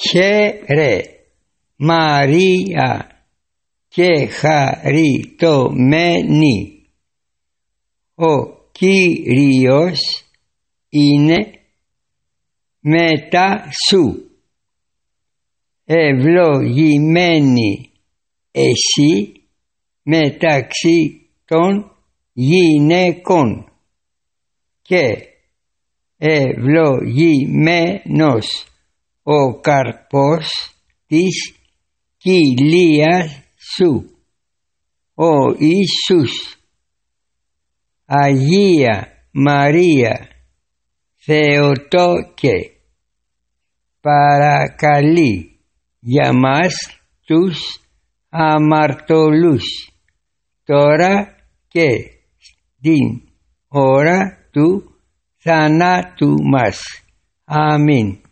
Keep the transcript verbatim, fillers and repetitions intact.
Χαίρε Μαρία και χαριτωμένη, ο Κύριος είναι μετά σου. Ευλογημένη εσύ μεταξύ των γυναικών και ευλογημένος ο καρπός της κοιλίας σου, ο Ιησούς. Αγία Μαρία Θεοτόκε, παρακαλεί για μας τους αμαρτωλούς, τώρα και στην ώρα του θανάτου μας. Αμήν.